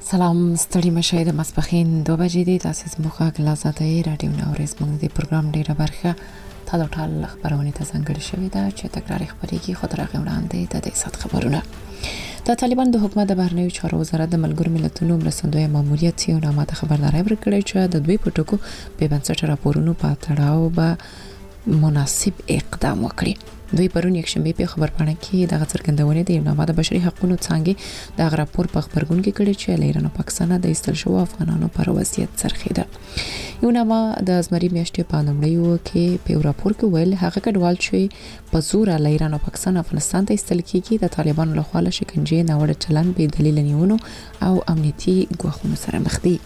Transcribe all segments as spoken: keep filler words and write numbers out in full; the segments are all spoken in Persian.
سلام ستړي مشه د مسپخین دو بجې دي. تاسو زموږ غلازاته رادیو نورز موږ د پروګرام ډیره برخه تاسو ټول خبرونه ته څنګه شوې ده چې تکرار خبرېږي خو ترغه وړاندې ته د صد خبرونه د طالبان د حکومت د بهرنیو چارو وزارت د ملګرو ملتونو مرستندوی ماموریت یو نامه خبرداري ورکړې چې د دوی په ټکو به بنسټ راپورونو په تړاو به مناسب اقدام وکړي. دوی پرون یک شنبه په خبرپاڼه کې د څرګندونې د نامه د بشري حقوقو څنګه د راپور په خبرګون کې کړي چې له ایران او پاکستان د ایستل شو افغانانو پر وضعیت څرخیده. یو نامه د زمري میاشتې په لومړیو کې په راپور کې ویل هغه کډوال چې په زور له ایران او پاکستان افغانستان ته ایستل کیږي د طالبانو له خوا له شکنجې ناوړه چلند به دلیل نیونو او امنیتي ګواښونو سره مخ دي.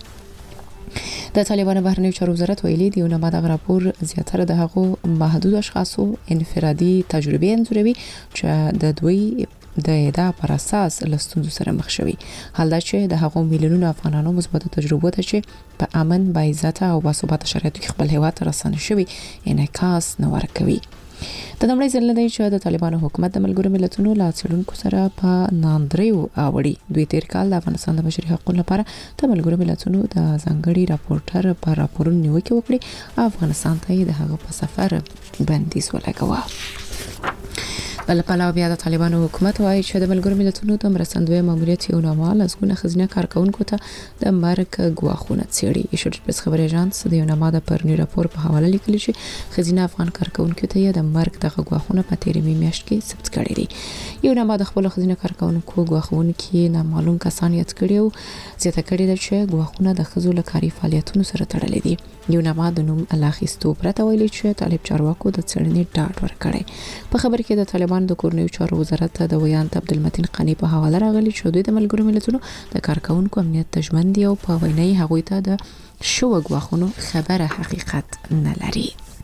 د طالبانو بهرنیو چارو وزارت ویلي دی نو ماده راپور زیاتره د هغو محدود اشخاصو انفرادي تجربه انځوروي چې د دوی د ادعا پر اساس لستوندو سره مخ شوي. حال دا چې د هغو میلیونونو افغانانو مثبت تجربه ته چې په امن با عزت او با ثبات شرایطو کې خپل هیواد ته رسنه شوي انعکاس نه ورکوي. د دمړی ځل دی چې د طالبانو حکومت د ملګرو ملتونو لا څلونکو سره په ناندریو اوړي دوی تیر کال د افغانستان د بشري حقوقو لپاره د ملګرو ملتونو د ځانګړي راپورټر پر راپورونو نیوکه وکړي. افغانستان ته د هغه په سفر بندیز ولګاوه. بل په علاوه بیا د طالبانو حکومت وايي چې د ملګرو ملتونو د مرستندوی ماموریت یو نامه لزګونه خزینه کارکونکو ته د مرګ ګواښونه څېړي. ایشوډ پرس خبري اژانس د یو نامه د پرنی راپور په حواله لیکلي چې خزینه افغان کارکونکو ته د مرګ د ګواښونه په تیرې میاشت کې ثبت کړي دي. یو نامه د خپل خزینه کارکونکو ګواښونه کې نامعلوم کسان یاد کړي او زیاته کړي ده چې ګواښونه د خزو لکاري فعالیتونو سره تړلي دي. یو نامه د نوم الاخیستو پرته ویلي چې طالب چارواکو د څېړنې ډاډ ورکړي. په خبر کې د طالبان د کورنیو چارو وزارت د ویانت عبدالمتین قنی په حواله راغلي چې دوی د ملګرو ملتونو د کارکونکو امنیت تضمین دی او په وینای هغوی ته د شو غواخونو خبره حقیقت نه لري.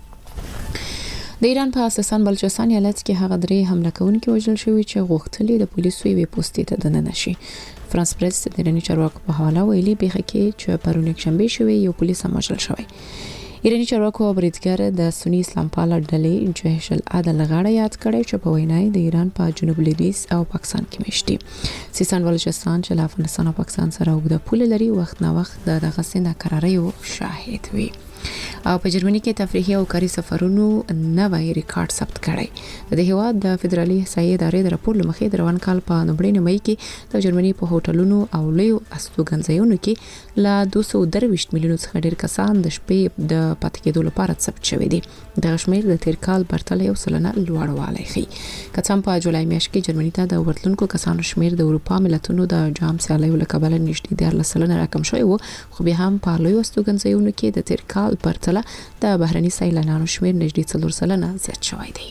د ایران په اساسان بلوچستان ایالت کې هغه درې حمله کوونکي وژل شوي چې غوښتلي د پولیسو یوې پوستې ته دننه شي. فرانس پریس د ایراني چارواکو په حواله ویلي بیخه کې چې پرون یک شنبه شوی یو پولیس هم وژل شوی. ایرانی چارواکو بریدګر د سنی اسلام پاله ډلې جهش العدل غاړه یاد کړي چې په وینای د ایران په جنوب لویدیځ او پاکستان کې مشتي. سیستان بلوچستان چې له افغانستان او پاکستان سره اوږده پوله لري وخت نه وخت د دغه سند قراریو شاهد وي. او په جرمني کې تفریحي او کاري سفرونو نوې ریکارډ ثبت کړی. د هیواد د فدرالي احصایې ادارې د راپور لمخې د روان کال په نومبر مې کې د جرمني په هوټلونو او لویو استوګنځایونو کې لا دوه سوه درویشت میلیون څخه ډیر کسان د شپې د پاتې کېدو لپاره ثبت شوي دي. د شمیر د تیر کال پرتله یو سلنه لوړوالی ښيي. کڅم په جولای میاشت کې جرمني ته د ورتلونکو کسانو شمیر د اروپا ملتونو د جام سیالیو له کبله نږدې دیارلس سلنه راکم شوی و خو بیا هم په لویو استوګنځایونو کې د تیر کال پرتله د بهرني سیلانیانو شمیر نږدې څلور سلنه زیات شوی دی.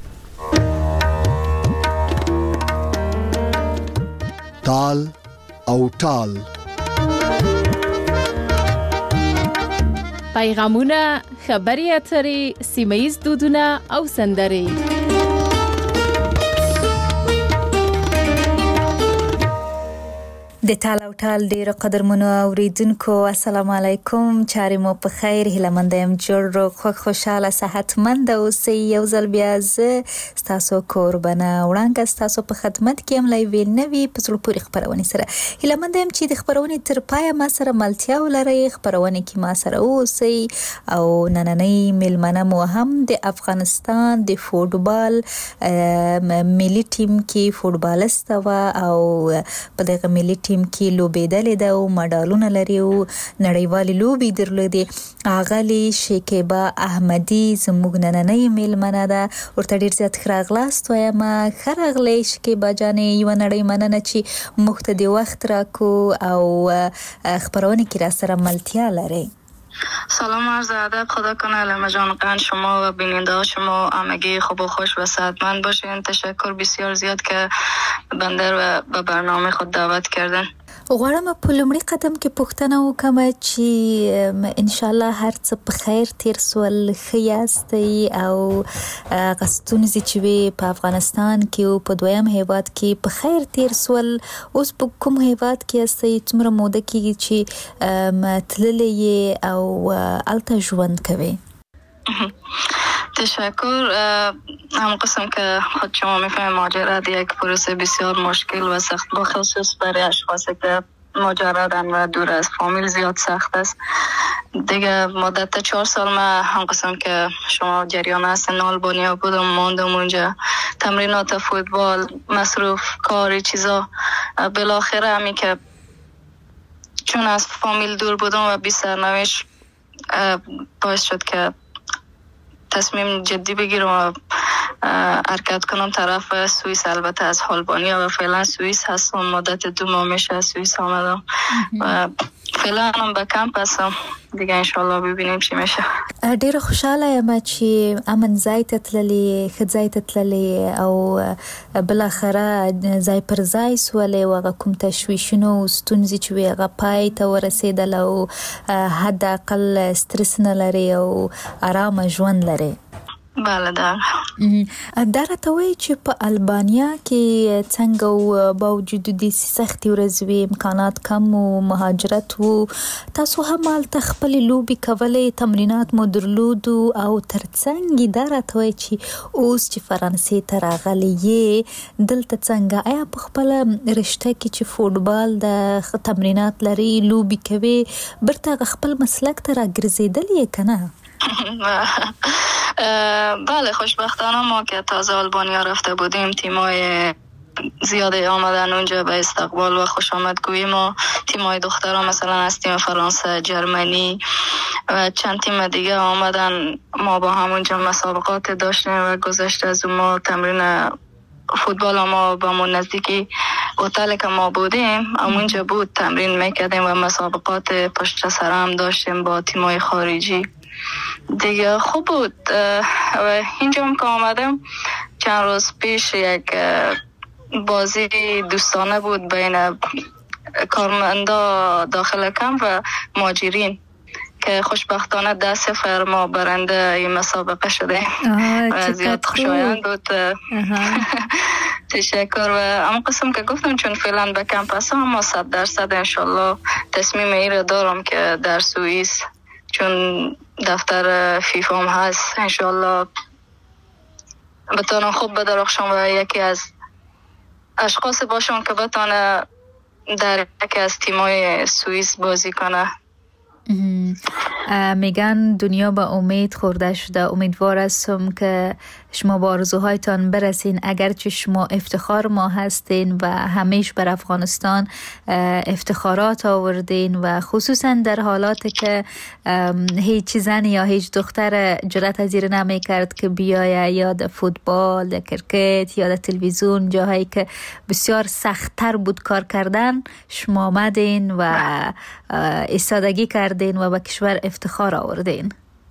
تال او ټال پیغامونه، خبري اترې، سیمه ییز دودونه او سندرې. د ټال او ټال ډیره قدرمنو اوریدونکو السلام علیکم. چارې مو په خیر، هیله مند یم جوړ خوښ خوشاله صحتمند اوسئ. یو ځل بیا زه ستاسو قربانه وړاندې ستاسو په خدمت کې یم لای ویل نوي په څلور پورې خبرونه سره. هیله مند یم چې د خبرونې تر پای ما سره ملتیا ولرئ، خبرونه کې ما سره اوسئ. او نننۍ میلمنه مو هم د افغانستان د فوټبال ملي ټیم کې فوټبالست و او په دغه ملي ټیم کې لوبېدلې ده او مډالونه لري او نړیوالې لوبې درلودې. اغلی شکیبا احمدی زموږ نننۍ میلمنه ده، ورته ډیر زیات ښه راغلاست وایم. ښه راغلی شکیبا جانې، یوه نړۍ مننه چې موږ ته د وخت راکو او خبرونه کې را سره ملتیا لري. سلام عرض ادب، خدا کنه علم جان قند شما و بیننده شما همگی خوب و خوش و صحتمند باشین. تشکر بسیار زیاد که بنده رو به برنامه خود دعوت کردن. غواړم په لومړي قدم کې پوښتنه وکم چې ان شاء الله هر څه په خیر تیر سول، ښه یاستئ او غستونزي چې وي په افغانستان کې او په دویم هیواد کې په خیر تیر سول. اوس په کوم هیواد کې یاستئ؟ څومره موده کېږي چې تللې او الته ژوند کوي؟ تشکر. هم قسم که خود شما میفهمید ماجرا یک پروسه بسیار مشکل و سخت، بخصوص برای اشخاصی که مجردن و دور از فامیل زیاد سخت است. دیگه مدت چهار سال ما هم قسم که شما جریان هستن آلبانیا بودم، ماندم اونجا، تمرینات فوتبال، مصروف کاری چیزا. بالاخره همی که چون از فامیل دور بودم و بی سرنوشت باعث شد که تصمیم جدی بگیرم و حرکت کنم طرف سوئیس. البته از آلبانیا و فعلا سوئیس هستم، مدت دو ماه میشه از سوئیس آمدم و فعلا هم به کمپ هستم دیگه. انشالله ببینیم چی میشه. ډیره خوشاله یم چې امن ځای ته تللې، ښه ځای ته تللې او بالاخره ځای پر ځای سولې او هغه کوم تشویشونه او ستونزې چې وي هغه پای ته ورسېدل او حد اقل سترس نه لري او آرامه ژوند لري. بله ده. دا راته وایي چې په البانیا کې څنګه و با وجود دې سختې ورځې وې، امکانات کم و، مهاجرت و، تاسو هم هلته خپلې لوبې کولې، تمرینات مو درلودو او ترڅنګ یې دا راته وایي چې اوس چې فرانسې ته راغلی یې دلته څنګه، آیا په خپله رشته کې چې فوټبال د تمرینات لري، لوبې کوي، برته خپل مسلک ته راګرځېدلې یې که نه؟ بله خوشبختانه ما که تازه آلبانیا رفته بودیم تیمای زیاده آمدن اونجا به استقبال و خوش آمدگویی ما. تیمای دخترها مثلا از تیم فرانسه، جرمنی و چند تیم دیگه آمدن. ما با همونجا مسابقات داشتیم و گذشته از ما تمرین فوتبال ما با من نزدیکی هتل که ما بودیم همونجا بود، تمرین میکردیم و مسابقات پشت سر هم داشتیم با تیمای خارجی دیگه. خوب بود. و اینجا هم که آمدم چند روز پیش یک بازی دوستانه بود بین کارمندا داخل کمپ و مهاجرین که خوشبختانه ده صفر ما برنده این مسابقه شده و زیاد خوشایند بود. تشکر. و اما قسم که گفتم چون فعلا به کمپ هستم اما صد درصد انشالله تصمیم این رو دارم که در سوئیس چون دفتر فیفا هم هست انشالله بتانم خوب بدرخشم و یکی از اشخاص باشم که بتانه در یکی از تیمای سوئیس بازی کنه. میگن دنیا به امید خورده شده. امیدوار هستم که شما با آرزوهایتان برسین، اگرچه شما افتخار ما هستین و همیشه بر افغانستان افتخارات آوردین و خصوصا در حالاتی که هیچ زن یا هیچ دختر جرأت از این نمی کرد که بیایه یا در فوتبال، در کرکت یا در تلویزیون، جاهایی که بسیار سخت‌تر بود کار کردن، شما آمدین و ایستادگی کردین و به کشور افتخار آوردین.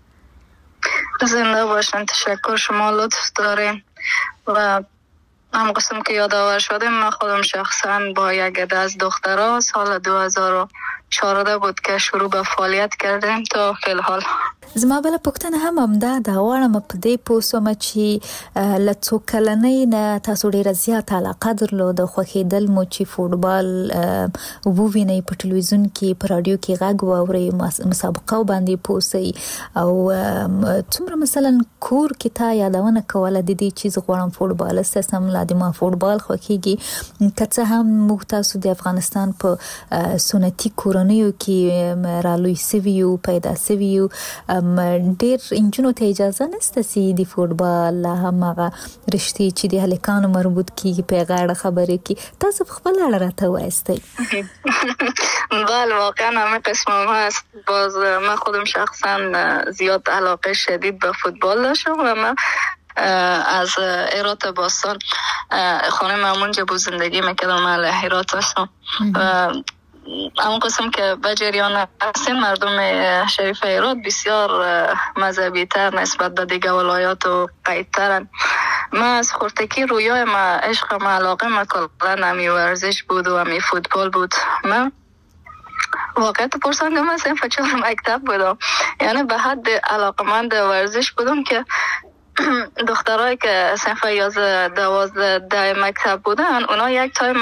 زنده باشن. تشکر، شما لطف دارین. و هم قسم که یادآور شدیم من خودم شخصا با یک عده از دخترها سال دو هزار و چهارده بود که شروع به فعالیت کردیم تا فی الحال. زما بله پوښتنه هم همدا ده، غواړم په دې پوه شوم چې له څو کلنۍ نه تاسو ډېره زیاته علاقه درلوده، خوښېدل مو چې فوټبال ووینئ په ټلویزیون کې، په راډیو کې غږ واورئ، مسابقه باندې پوه سئ او څومره مثلا کور کې تا یادونه کوله د دې چې زه غواړم فوټبالست هستم، لا د ما فوټبال خوښېږي، که څه هم موږ تاسو د افغانستان په سنتي کورنیو کې رالوی سوي یو، پیدا سوي یو، ډیر انجونو ته اجازه نشته چې د فوټبال له همغه رشتې چې د هلکانو مربوط کیږي په غاړه خبرې کی. تاسو خپل اړه راته وایستئ. بله واقعا همه قسم هم هست. باز من خودم شخصا زیاد علاقه شدید به فوتبال داشتم و من از هرات باستان خانه مامونجا بود زندگی میکردم، من هرات هستم و اون قسم که به جریان هستیم مردم شریف هرات بسیار مذهبی تر نسبت به دیگه ولایات و قیدترن. من از خورتکی رویای من عشق من علاقه من کلن همی ورزش بود و همی فوتبال بود. من واقعیت پرسان که من صنف چهار مکتب بودم، یعنی به حد علاقه من در ورزش بودم که دخترایی که صنف یازده دوازده ده مکتب بودن اونا یک تایم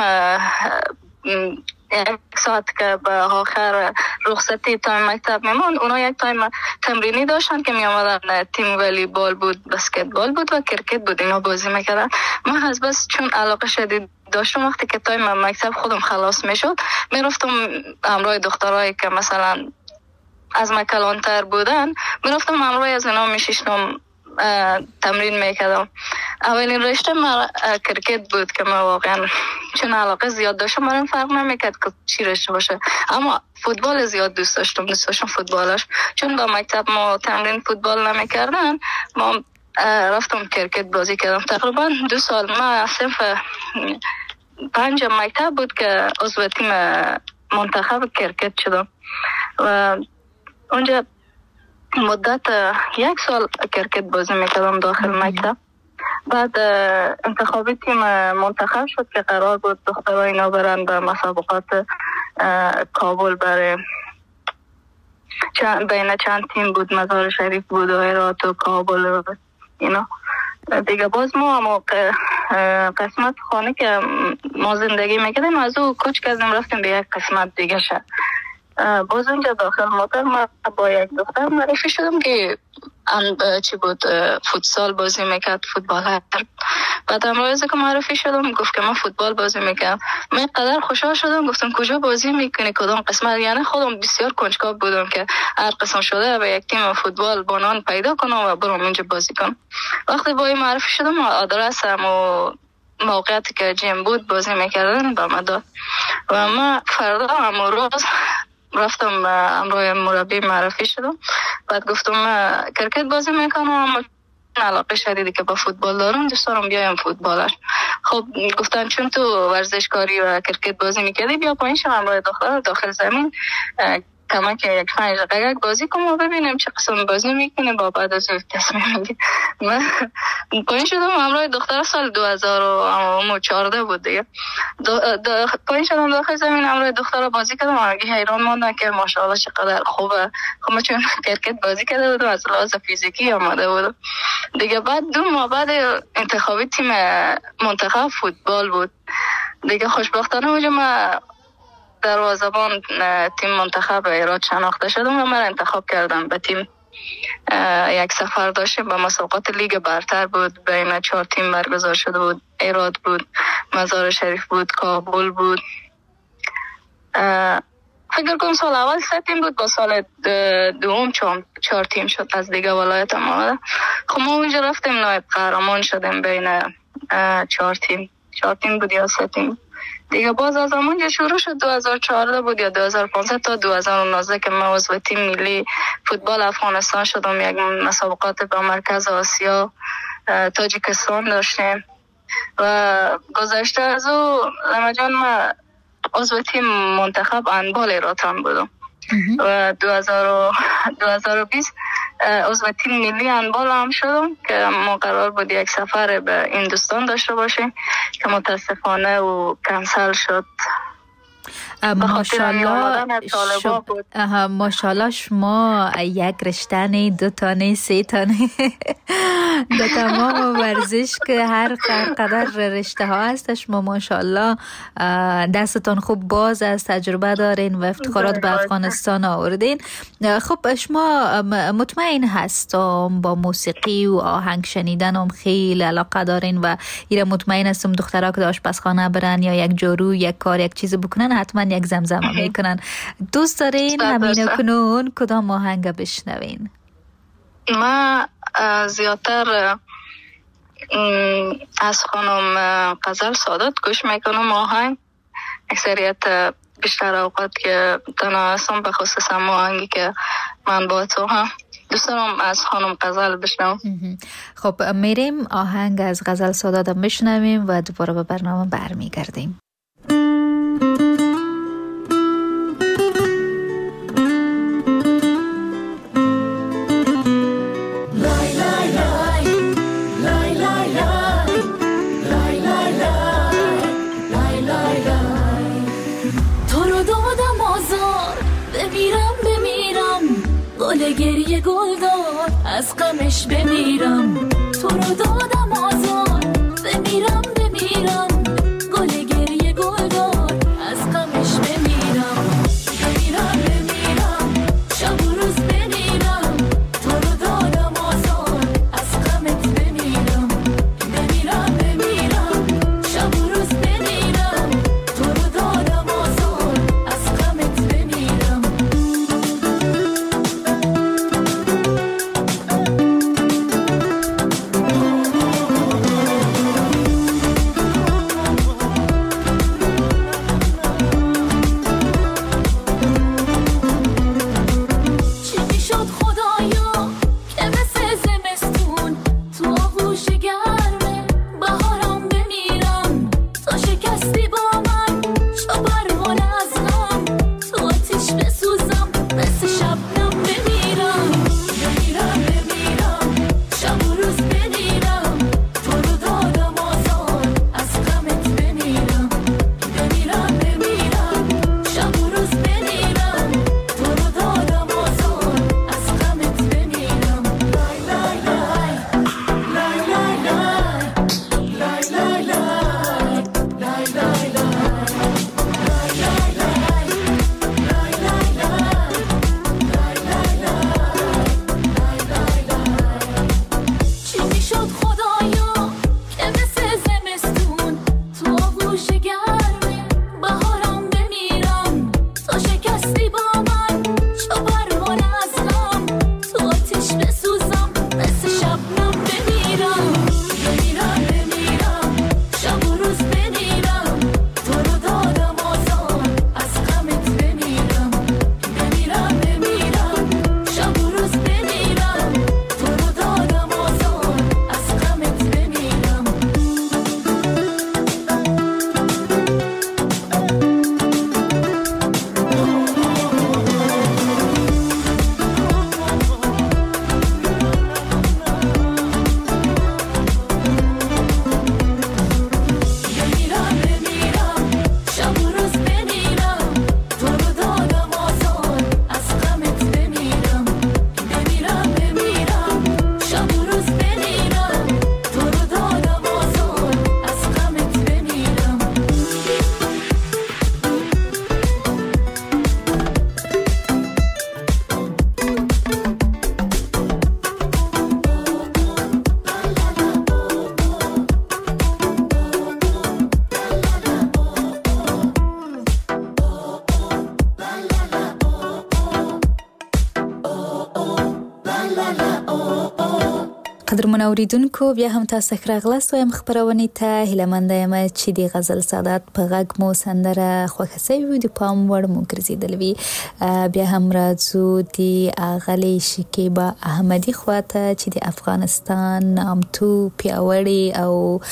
یک ساعت که به آخر رخصتی تایم مکتب میمون اونا یک تایم تمرینی داشتن که می آمدن، تیم والیبال بود، بسکتبال بود و کرکت بود، اینا بازی میکردن. من از بس چون علاقه شدید داشتم وقتی که تایم مکتب خودم خلاص میشد میرفتم همراه دخترایی که مثلا از من کلانتر بودن میرفتم همراه از اینا میشیشتم تمرین میکردم. اولین رشته من کرکت بود که من واقعا چون علاقه زیاد داشتم، من فرق نمیکرد که چی رشته باشه، اما فوتبال زیاد دوست داشتم دوست داشتم فوتبالش. چون با مکتب ما تمرین فوتبال نمیکردن، ما رفتم کرکت بازی کردم. تقریبا دو سال من صنف پنج مکتب بود که عضو تیم منتخب کرکت شدم و اونجا مدت یک سال کرکت بازی میکردم داخل مکتب. بعد انتخابی تیم منتخب شد که قرار بود دخترها اینا برن به مسابقات کابل برای چند بین چند تیم بود، مزار شریف بود و هرات و کابل و اینا دیگه. باز ما موقع قسمت خانه که ما زندگی میکردیم از او کوچ کردیم رفتیم به یک قسمت دیگه شد. باز اونجا داخل موتر ما با یک دختر معرفی شدم که چی بود فوتسال بازی میکرد، فوتبال هر. بعد امروزه که معرفی شدم گفت که من فوتبال بازی میکنم. من قدر خوشحال شدم، گفتم کجا بازی میکنی کدام قسمت؟ یعنی خودم بسیار کنجکاو بودم که هر قسم شده به یک تیم فوتبال بانان پیدا کنم و برام اونجا بازی کنم. وقتی با این معرفی شدم آدرسم و موقعیتی که جیم بود بازی میکردن با من داد و من فردا امروز رفتم امروی مربی معرفی شدم. بعد گفتم کرکت بازی میکنم اما علاقه شدیدی که با فوتبال دارم دوست دارم بیایم فوتبالش. خب گفتن چون تو ورزشکاری و کرکت بازی میکردی بیا پایین شو امروی داخل داخل زمین کما که یک پنج دقیقه بازی کنم و ببینیم چه قسم بازی میکنه با بعد از تصمیم میگیرم. من پایین شدم امروی دختر سال دو هزار و چهارده بود دیگه. پایین شدم داخل زمین امروی دختر بازی کردم و حیران ماندم که ماشاءالله چقدر خوبه. خب من چون کرکت بازی کرده بودم از لحاظ فیزیکی آماده بودم دیگه. بعد دو ماه بعد انتخابی تیم منتخب فوتبال بود دیگه. خوشبختانه اونجا من دروازه‌بان تیم منتخب ایراد شناخته شدم و من انتخاب کردم به تیم. یک سفر داشتیم به مسابقات لیگ برتر بود، بین چهار تیم برگزار شده بود. ایراد بود، مزار شریف بود، کابل بود. فکر کنم سال اول سه تیم بود، با سال دوم چهار تیم شد از دیگه ولایت آمده. خب ما اونجا رفتیم نایب قهرمان شدیم بین چهار تیم چهار تیم بود یا سه تیم دیگه. باز از همونجا شروع شد دو هزار و چهارده بود یا دو هزار و پانزده تا دو هزار و نوزده که من عضو تیم ملی فوتبال افغانستان شدم. یک مسابقات با مرکز آسیا تاجیکستان داشتیم و گذشته از او لما جان من عضو تیم منتخب هندبال ایران بودم و دو هزار و بیست عضو تیم ملی هندبال هم شدم که ما قرار بود یک سفر به هندوستان داشته باشیم که متاسفانه و کنسل شد. ماشاءالله شب... ماشاءالله شما یک رشته‌نی دو تانه سه تانه در تمام ورزش که هر قدر رشته ها هست شما ماشاءالله دستتان خوب باز از تجربه دارین و افتخارات به افغانستان آوردین. خب شما مطمئن هستم با موسیقی و آهنگ شنیدن هم خیلی علاقه دارین و ایره مطمئن هستم دخترها که آشپزخانه برن یا یک جارو یک کار یک چیز بکنن حتما یک زمزمه میکنن. دوست دارین همین کنون کدام آهنگ بشنوین؟ من زیادتر از خانم غزل سادات گوش میکنم آهنگ. اکثریت بیشتر اوقات که تنها هستم به خصوص هم آهنگی که من با تو هم دوست دارم از خانم غزل بشنوم. خب میریم آهنگ از غزل سادات بشنویم و دوباره به برنامه برمیگردیم. گریه گل داد از غمش بمیرم، تو رو دادم آزار بمیرم بمیرم، گل گریه گل داد از غمش بمیرم بمیرم بمیرم، شب و روز بمیرم، تو رو دادم آزار از غمت بمیرم بمیرم بمیرم، شب و روز بمیرم. قدرمن اوریدونکو بیا هم تاسو راغلاست وایم خبرونه ته هیلمنده یم چې دی غزل سادات په غږ مو سندره خوښه سوي د پام وړ مو ګرځیدلوي. بیا هم راځو دی اغلی شکیبا احمدی خواته چې د افغانستان نامتو پیاوړی او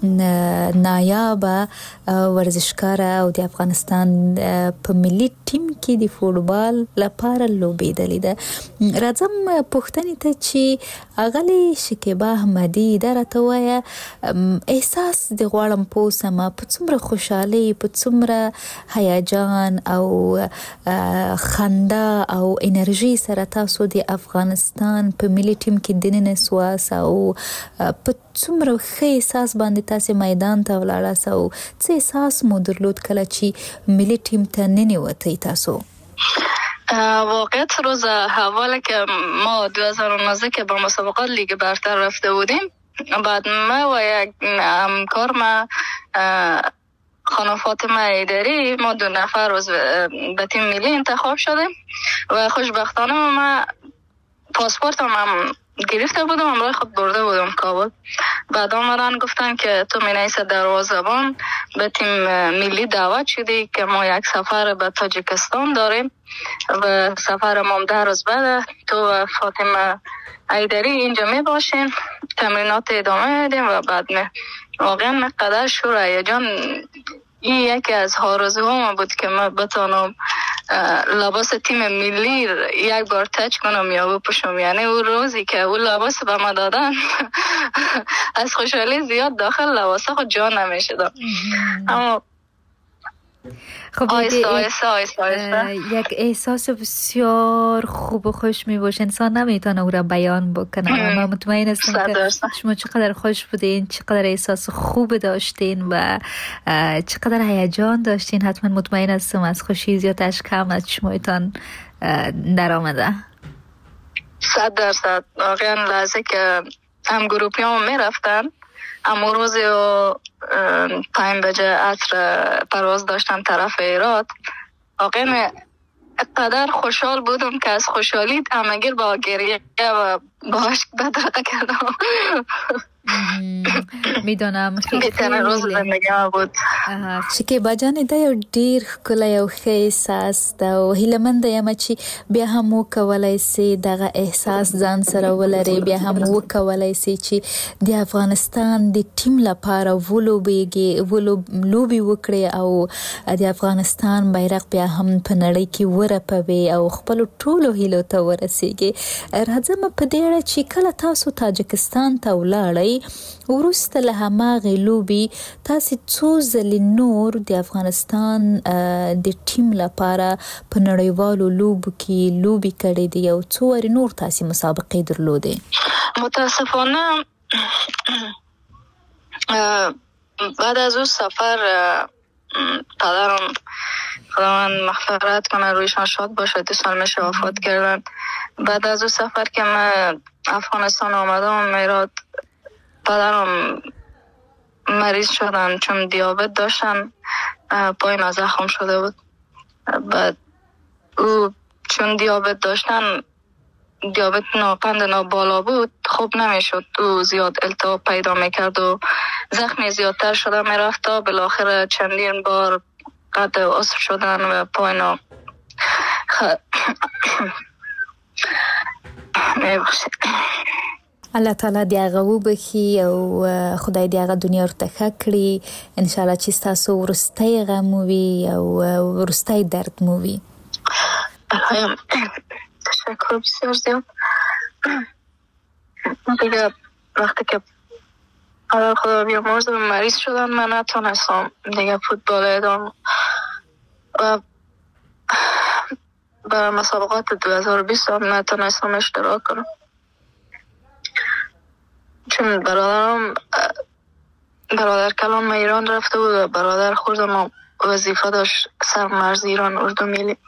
نایابه ورزشکار او د افغانستان په ملي ټیم کې د فوټبال لپاره لوبېدلې ده. راځم پوښتنې ته چې اغلی شکیبا احمدی درته وایا احساس د غواړم پوسمه په څومره خوشحالي په څومره هیجان او خندا او انرژي سره تاسو د افغانستان په ملي ټیم کې دننه سواس او په څومره ښه احساس باندې تاسو میدان ته ولاړاست او څه احساس مو درلود کله چې ملي ټیم ته ننوتئ تاسو؟ واقعیت روز حواله که ما دو هزار و نوزده که با مسابقات لیگ برتر رفته بودیم، بعد ما و یک همکار ما خانم فاطمه ایدری ما دو نفر روز به تیم ملی انتخاب شدیم و خوشبختانه ما پاسپورت هم گرفته بودم، همراه خود برده بودم کابل. بعد آمدن گفتن که تو مینیس دروازه‌بان به تیم ملی دعوت شدی که ما یک سفر به تاجیکستان داریم و سفر ما ده روز بعد تو و فاطمه ایدری اینجا می باشین، تمرینات ادامه میدیم و بعد می واقعا من قدر شور هیجان این یکی از آرزوهام بود که من بتونم لباس تیم ملی یک بار تچ کنم یا بپوشم. یعنی اون روزی که اون لباس به ما دادن از خوشحالی زیاد داخل لباس خود جا نمیشدم. اما خب آیسته آیسته آیسته آیسته یک احساس بسیار خوب و خوش می باشه، انسان نمیتونه او را بیان بکنه. من مطمئن هستم که شما چقدر خوش بودین، چقدر احساس خوب داشتین و چقدر هیجان داشتین. حتما مطمئن هستم از خوشی زیادش کم از شمایتان در آمده. صد درصد. واقعا لحظه که هم گروپی هم می رفتن، اما روزی و پنج بجه عصر پرواز داشتم طرف ایراد، واقعا قدر خوشحال بودم که از خوشحالی همگیر با گریه و با عشق بدرقه کردم. میدونم خیلی روز زندگی ما بود. شکیبا جان دا یو ډیر ښکلی او ښه احساس ده او هیلهمنده یم چې بیا هم وکولی سي دغه احساس ځان سره ولري، بیا هم وکولی سي چې د افغانستان د ټیم لپاره ولوبېږي، لوبې وکړي او د افغانستان بیرغ بیا هم په نړۍ کې ورپوي او خپلو ټولو هیلو ته ورسیږي. راځم په دې اړه چې کله تاسو تاجکستان ته ولاړئ وروسته له هماغې لوبې تاسې څو ځلې نور د افغانستان د ټیم لپاره په نړیوالو لوبو کې لوبې کړې دي او څو وارې نور تاسې مسابقې درلودې؟ متاسفانه بعد از اون سفر پدرم خداوند مغفرت کنه رویشان شاد باشه دو سال میشه وفات کردن. بعد از اون سفر که من افغانستان آمدم میراد پدرم مریض شدن چون دیابت داشتن، پای زخم شده بود. بعد او چون دیابت داشتن، دیابت ناپند نا بالا بود، خوب نمیشد، او زیاد التهاب پیدا میکرد و زخم زیادتر شده میرفت تا بالاخره چندین بار قطع عضو شدن و پای نا خ... میبخشید. الله تعالی دی هغه وبخي او خدای دی هغه دنیا ورته ښه کړي. ان شاء الله چې تاسو ورستی غم وي او ورستی درد مو وي. برایم تشکر بسیار زیاد. دیگه وقتی که خدا خدا بیامرز مریض شدن من نتونستم دیگه فوتبال ادامه و به مسابقات دو هزار و بیست هم نتونستم اشتراک کنم چون برادرم برادر کلان ایران رفته بود و برادر خوردم وظیفه داشت سرمرز ایران اردو میلی.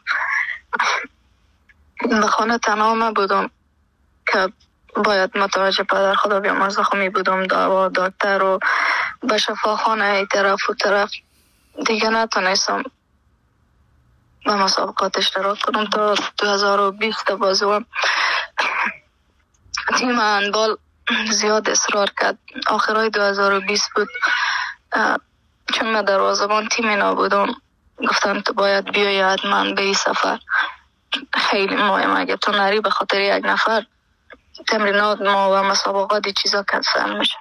به خانه تنها من بودم که باید متوجه پدر خدا بیامرز خمی بودم، دوا دکتر و به شفاخانه ای طرف و طرف دیگه نتونستم به مسابقات اشتراک کنم تا دو هزار و بیست بازوام تیم هندبال زیاد اصرار کرد. آخرای دو هزار و بیست بود، چون من دروازه‌بان تیم اینا بودم، گفتن تو باید بیایی حتما به این سفر، خیلی مهمه، اگه تو نری به خاطر یک نفر تمرینات ما و مسابقات دی چیزا کنسل میشه.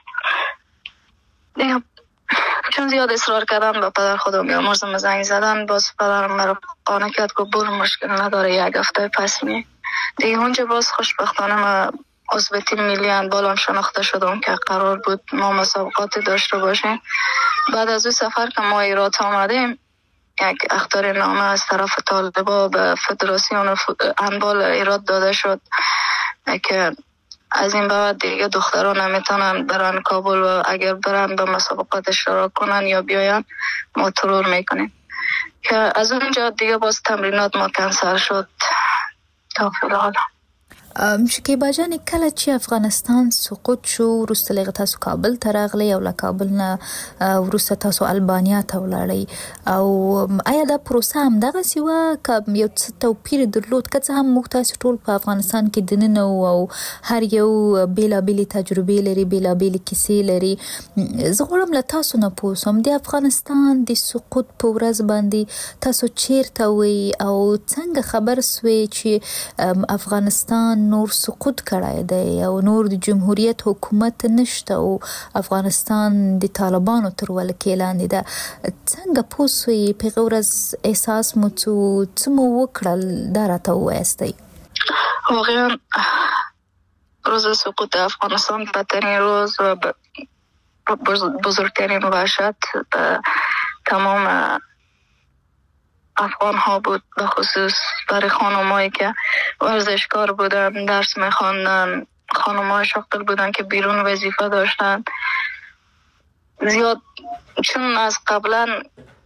دیگه چون زیاد اصرار کردن با پدر خودم یا مرزم زنگ زدن، باز پدرم مرا قانع کرد که برو مشکل نداره، یک هفته پس می. دیگه اونجا باز خوشبختانه ما عضو تیم ملی هندبال هم شناخته شدم که قرار بود ما مسابقات داشته باشیم. بعد از اون سفر که ما ایراد آمدیم، یک اخطار نامه از طرف طالبا به فدراسیون هندبال ایراد داده شد که از این بعد دیگه دختران نمیتونن برن کابل و اگر برن به مسابقات اشتراک کنن یا بیاین ما ترور میکنیم، که از اونجا دیگه باز تمرینات ما کنسل شد تا فیلحال. شکیبا جان، کله چې افغانستان سقوط شو وروسته لږ تاسو کابل ته راغلی او له کابل نه وروسته تاسو البانیا ته ولاړئ، او آیا دا پروسه همدغسې وه که یو څه توپیر درلود؟ که څه هم موږ تاسو ټول په افغانستان کې دننه وو او هر یو بېلابېلې تجربې لري، بېلابېلې کیسې لري. زه غواړم له تاسو نه پوه شم د افغانستان د سقوط په ورځ باندې تاسو چیرته وئ او څنګه خبر سوئ چې افغانستان نور سقوط کړای دی او نور د جمهوریت حکومت نشته او افغانستان د طالبانو تر ولکې لاندې ده؟ څنګه پوه سوئ په هغه ورځ احساس مو څه مو وکړل؟ دا راته ووایاستئ. واقعا روز سقوط افغانستان بدترین روز و بزرگترین وحشت تمام افغان ها بود، به خصوص برای خانمایی که ورزشکار بودن، درس میخواندن، خانمای شاغل بودن که بیرون وظیفه داشتن. زیاد چون از قبلا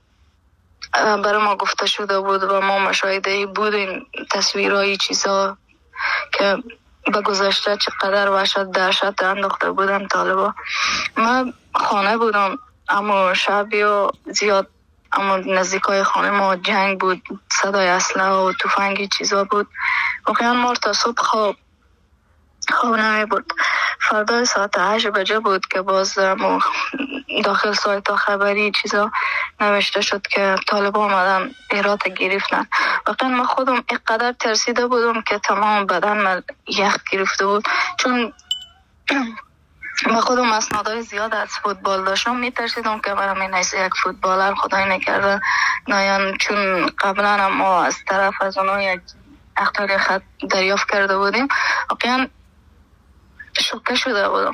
برای ما گفته شده بود و ما مشاهده بودیم تصویرهای چیزا که به گذشته چقدر وحشت دهشت انداخته بودن طالبا. من خانه بودم اما شبی و زیاد، اما نزدیکای خانه ما جنگ بود، صدای اسلحه و تفنگی چیزا بود. واقعا ما تا صبح خواب خواب نمی بود. فردا ساعت هشت بجه بود که باز ما داخل سایت خبری چیزا نوشته شد که طالبان آمدن هرات گرفتن. واقعا ما خودم اینقدر ترسیده بودم که تمام بدن من یخ گرفته بود، چون ما خودم اسنادهای زیاد از فوتبال داشتم، میترسیدم که برام این ایسه یک فوتبالر خدای نکرده نایان، چون قبلا ما از طرف از اونها یک اخطار خط دریافت کرده بودیم. واقعا شوکه شده بودم،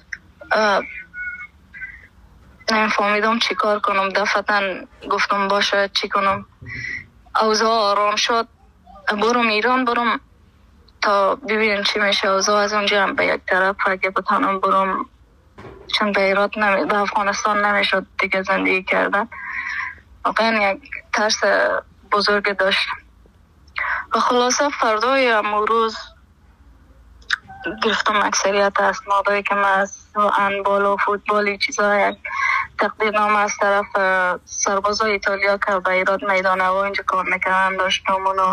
نمیفهمیدم چی کار کنم. دفعتا گفتم باشه چی کنم. اوضاع آرام شد، برم ایران، برم تا ببینیم چی میشه. اوضاع از اونجا هم به یک طرف اگه بتانم برم، چون به ایران نمی... به افغانستان نمیشد دیگه زندگی کردن. واقعا یک ترس بزرگ داشتم. و خلاصه فردای امروز گرفتم اکثریت اسنادایی که من از هندبال و فوتبالی چیزا یک تقدیرنامه از طرف سربازای ایتالیا که به ایران میدان هوا اینجا کار میکردن داشتم. اونو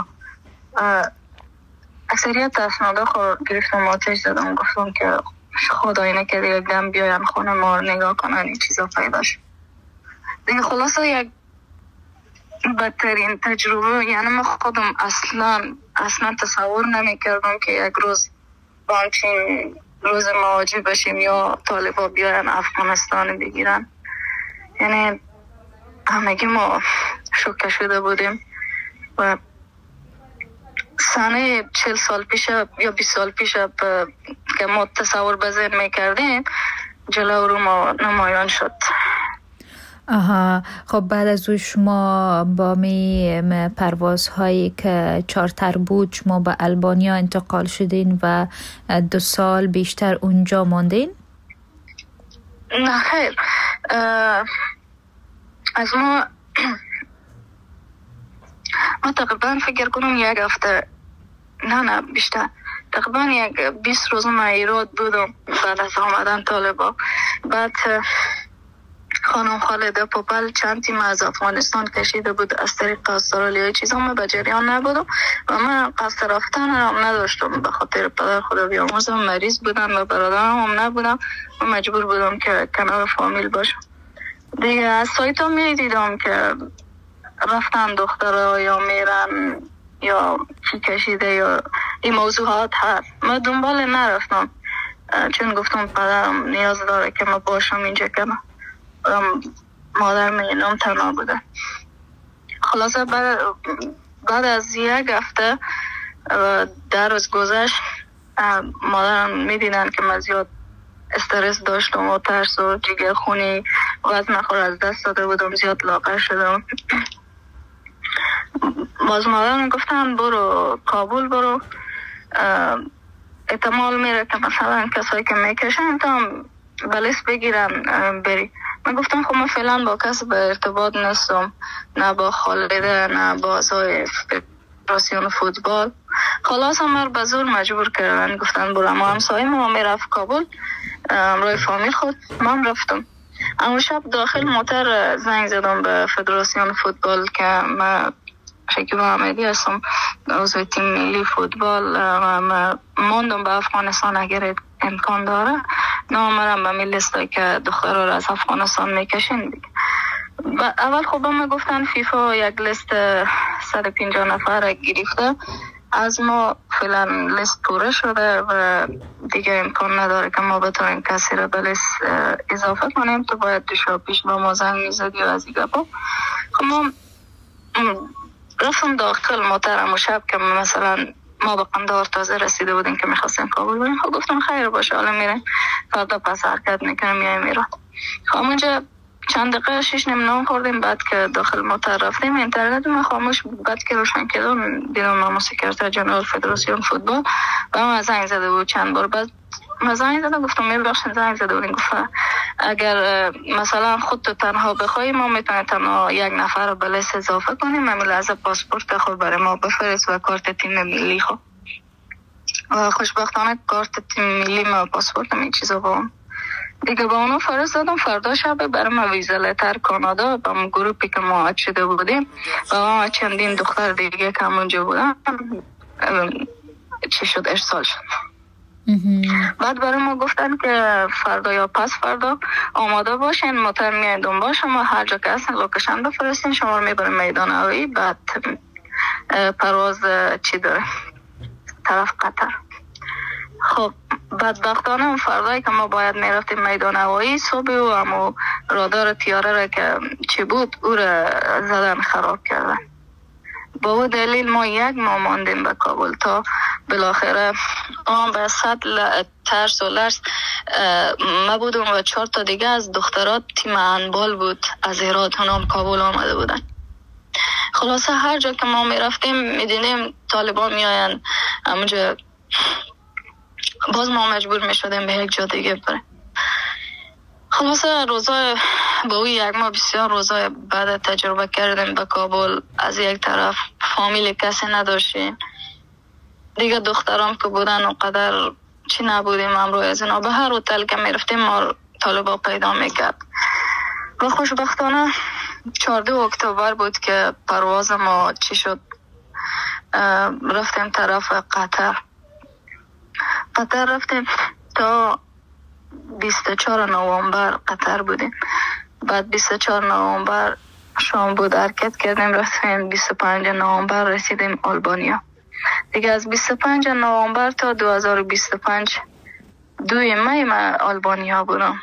اکثریت اسنادا خود گرفتم، آتش زدم، گفتم که خدای نکرده یک دم بیاین خونه ما نگاه کنن این چیزا پیدا شد. دیگه خلاصه یک بدترین تجربه، یعنی من خودم اصلا اصلا تصور نمی کردم که یک روز با همچین روز مواجه بشیم یا طالبا بیاین افغانستان بگیرن. یعنی همگی ما شوکه شده بودیم و سنه چهل سال پیش یا بیست سال پیش که ما تصور به ذهن میکردیم جلو رو ما نمایان شد. آها، خب بعد از او شما با می پروازهایی که چارتر بود شما به البانیا انتقال شدین و دو سال بیشتر اونجا ماندین؟ نه خیر، از ما ما تقریبا فکر کنم یک هفته، نه نه بیشتر، تقریبا یک بیست روز ما ایراد بودم بعد از آمدن طالبا. بعد خانم خالده پوپل چند تیم از افغانستان کشیده بود از طریق استرالیا. چیزا من به جریان نبودم و من قصد رفتن هم نداشتم، به خاطر پدر خدا بیامرزم مریض بودن و برادرم هم نبودم و مجبور بودم که کنار فامیل باشم. دیگه از سایت ها می دیدم که رفتن دخترها یا میرن یا چی کشیده یا این موضوعات هست. من دنبال نرفتم چون گفتم پدرم نیاز داره که من باشم اینجا، که مادر مینم تنها بوده. خلاصه بعد, بعد از یک هفته در روز گذشت مادرم میدیدن که من زیاد استرس داشتم و ترس و جگر خونی وزن خور از دست داده بودم، زیاد لاغر شدم. باز مادرم گفتن برو کابل، برو احتمال میره که مثلا کسایی که میکشن تا بلیس بگیرن بری. من گفتم خب من فعلا با کس به ارتباط نیستم، نه با خالده نه با ازای فدراسیون فوتبال. خلاص همار به زور مجبور کردن، گفتن برو. ما همسایه ما میرفت کابل روی فامیل خود، ما هم رفتم. اما شب داخل موتر زنگ زدم به فدراسیون فوتبال که من شکیب احمدی هستم، عضو تیم ملی فوتبال و من موندم به افغانستان، اگر امکان داره نام مرم به می لیسته که دخترها را از افغانستان میکشین دیگه. اول خب ما گفتن فیفا یک لیست صد و پنجاه نفر گرفته، از ما فعلا لیست پوره شده و دیگه امکان نداره که ما بتونیم کسی را به لیست اضافه کنیم. تو باید دو شب پیش با ما زنگ میزدی و از دیگه با خب ما رفتم داخل محترم و شب که مثلا ما به قندار تازه رسیده بودیم که میخواستیم کابل بریم. خب گفتم خیر باشه، حالا میریم فردا پس حرکت میکنیم میایم ایران. خب اونجا چند دقیقه شیش نیم نام خوردیم. بعد که داخل موتر رفتیم اینترنت ما خاموش. بعد که روشن کردم دیدم ما سکرتر جنرال فدراسیون فوتبال و ما زنگ زده بود چند بار. بعد ما زنگ زدم گفتم میبخشید زنگ زده بودیم، گفت اگر مثلا خود تو تنها بخوای ما میتونیم تنها یک نفر رو به لیست اضافه کنیم، همین لحظه پاسپورت خود برای ما بفرست و کارت تیم ملی خود. و خوشبختانه کارت تیم ملی ما پاسپورت این چیزا با هم دیگه با اونو فرستادم. فردا شب برای ما ویزا لتر کانادا با اون گروپی که ما عد شده بودیم و ما چندین دختر دیگه که همونجا بودن چی شد ارسال شد. بعد برای ما گفتن که فردا یا پس فردا آماده باشین، موتر میاین دنبال شما، هر جا که هستن لوکیشن بفرستین، شما رو میبریم میدان هوایی. بعد پرواز چی داره طرف قطر. خب بدبختانه اون فردایی که ما باید میرفتیم میدان هوایی، صبح و همو رادار تیاره را که چی بود او را زدن خراب کردن. با او دلیل ما یک ماه ماندیم به کابل تا بالاخره آن به صد ترس و لرز ما بودم و چهار تا دیگه از دخترات تیم هندبال بود از هرات هم کابل آمده بودن. خلاصه هر جا که ما می رفتیم می دیدیم طالبان می آین همونجا، باز ما مجبور می شدیم به یک جا دیگه بریم. خلاصه روزای با اوی یک ماه بسیار روزای بعد تجربه کردیم به کابل. از یک طرف فامیل کسی نداشتیم دیگه، دخترام که بودن و قدر چی نبودیم امروی از اینا. به هر هتل که می رفتیم ما طالبا پیدا میکرد. و خوشبختانه چهاردهم اکتبر بود که پرواز ما چی شد، رفتیم طرف قطر. قطر رفتیم تا بیست و چهارم نوامبر قطر بودیم. بعد بیست و چهارم نوامبر شام بود حرکت کردیم رفتیم بیست و پنجم نوامبر رسیدیم آلبانیا. دیگه از بیست و پنجم نوامبر تا دو هزار و بیست و پنج دوی می من آلبانیا بودم.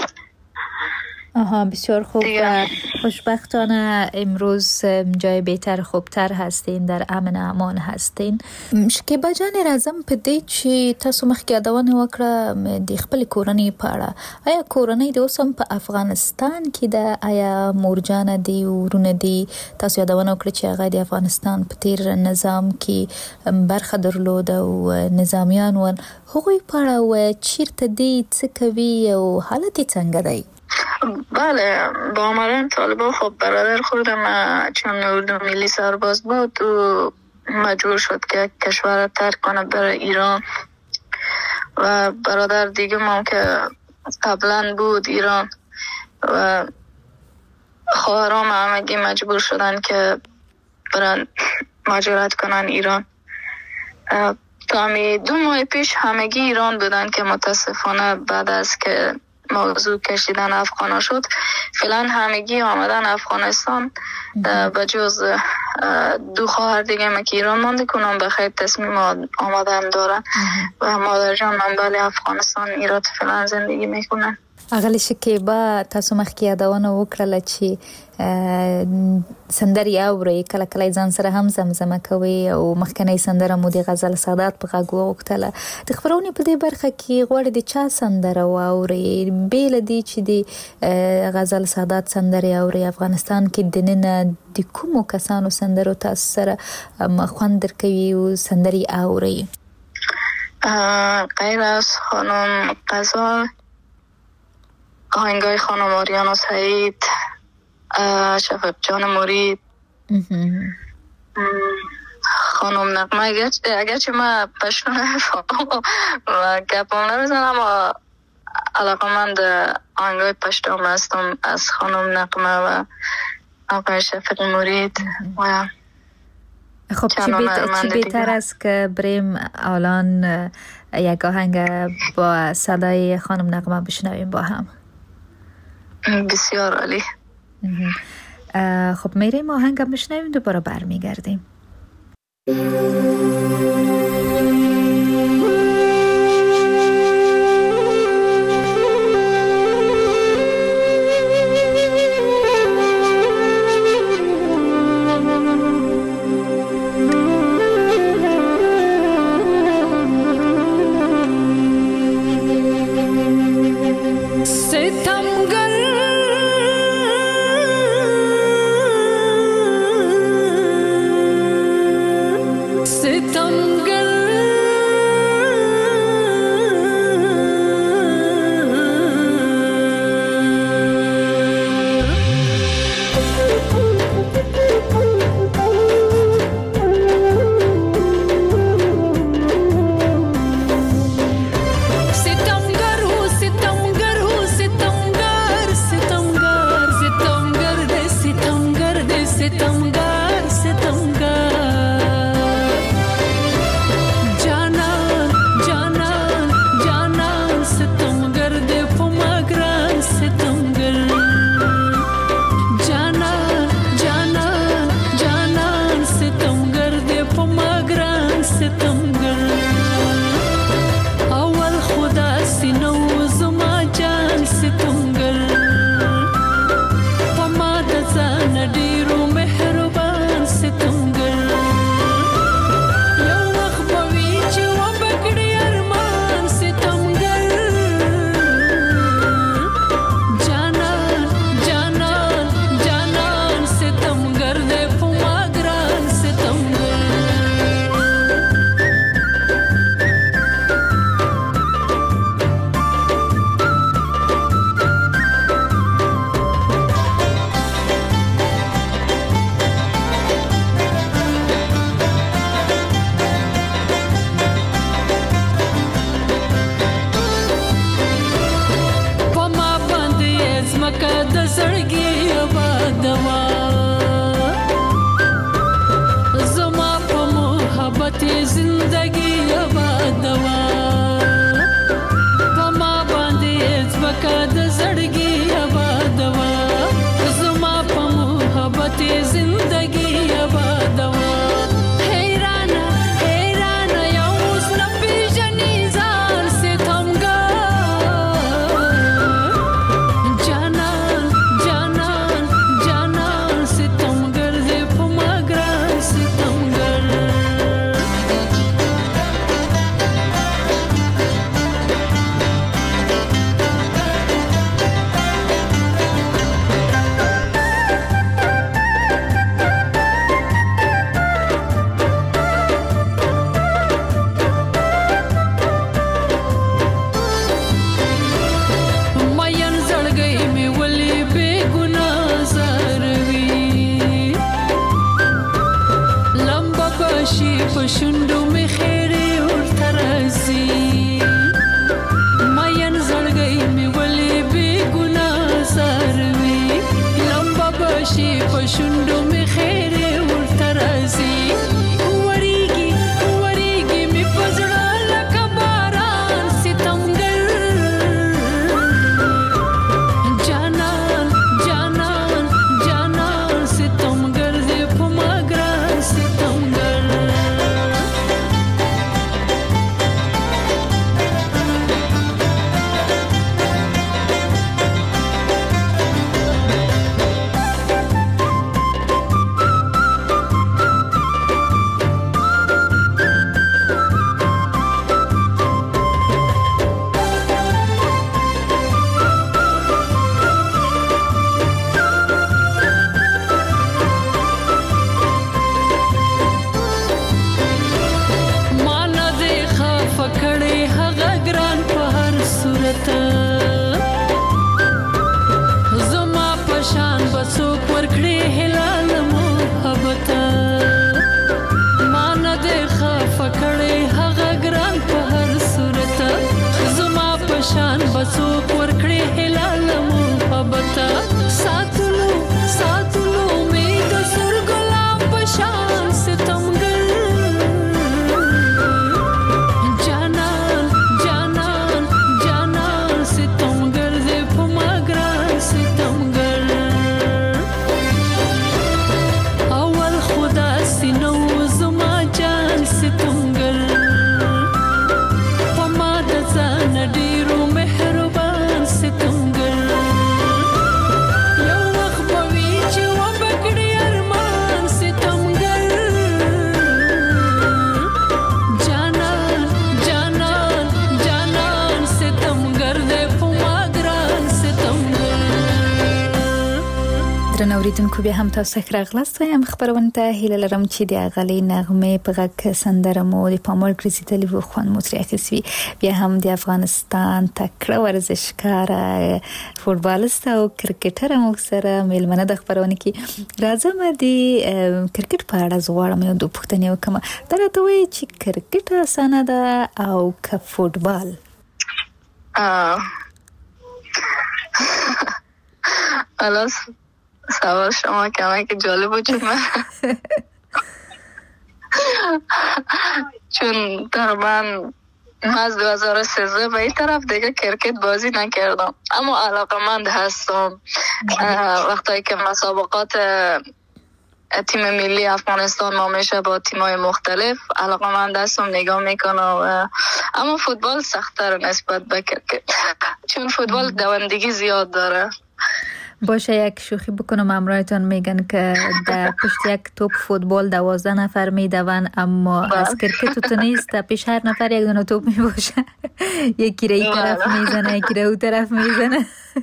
آها بسیار خوب. و خوشبختانه امروز جای بهتر خوبتر هستین، در امن امان هستین. شکیبا جان رازم په دې چې تاسو مخکې یادونه وکړه د خپل کورنۍ په اړه، آیا کورنۍ د اوس هم په افغانستان کې ده؟ آیا مورجانه دی ورونه دی؟ تاسو یادونه وکړه چې هغه د افغانستان په تیر نظام کې برخه درلوده او نظامیان ول، هغوی په اړه و چیرته دی، څه کوي او حالت څنګه دی؟ بله با آمدن طالبان خب برادر خودم چون اردو ملی سرباز بود و مجبور شد که کشور ترک کنه بره ایران و برادر دیگه ما که قبلا بود ایران و خواهرام همگی مجبور شدن که برن مهاجرت کنن ایران. تا همی دو ماه پیش همگی ایران بودن که متاسفانه بعد از که موضوع کشیدن افغانا شد فعلا همگی آمدن افغانستان. به جز دو خواهر دیگه ما که ایران مانده کنم به خیر تصمیم آمدن دارن و مادر جان منبل افغانستان ایران فعلا زندگی میکنن. اغلی شکیبا تاسو مخکې یادونه وکړله چې سندرې اورئ کله کله ځان سره هم زمزمه کوئ او مخکنۍ سندره مو د غزل سادات په غږ وغوښتله. د خپرونې په دې برخه کې غواړئ د چا سندره واورئ بې له دې چې د غزل سادات سندرې اورئ افغانستان کې دننه د کومو کسانو سندرو تاسو سره خوند درکوي او سندرې اورئ؟ غیر از خانم غزال آهنگای خانم آریانا سعید، شفق جان مرید، خانم نغمه. اگرچه من پشتو نفهم و گپام نمیزنم اما علاقمند آهنگای پشتو هم هستم از خانم نغمه و آقای شفق مرید. و خب چی بهتر است که بریم الان یک آهنگ با صدای خانم نغمه بشنویم با هم؟ بسیار عالی. خب میریم آهنگ هم بشنویم دوباره برمیگردیم. ډیرو مهربان درنو اوریدونکو بیا هم تاسو ښه راغلاست. وایم خبرونه ته هیله لرم چې د اغلې نغمه په غږ سندره مو د پاموړ ګرځیدلی وو خوان مو ترې اخیسوي. بیا هم د افغانستان تکړه ورزشکار فوټبالست او کرکټر مو سره میلمنه د خبرونه کې راځم. د کرکټ په اړه زغواړم یو دوه پوښتنې وکم. دا راته وایي چې کرکټ اسانه ده او که فوټبال؟ الان سوال شما کمه که جالب بود چون من چون در من از دو هزار و سیزده به این طرف دیگه کرکت بازی نکردم، اما علاقمند هستم. وقتی که مسابقات تیم ملی افغانستان ما میشه با تیمای مختلف علاقمند هستم، نگاه میکنم. اما فوتبال سخت‌تر نسبت به کرکت چون فوتبال دوندگی زیاد داره. باشه یک شوخی بکنم، امرایتان میگن که در پشت یک توپ فوتبال دوازده نفر میدون، اما از کرکت تو نیست. پیش هر نفر یک دونه توپ میباشه، یکی را این طرف میزنه یکی را اون طرف میزنه.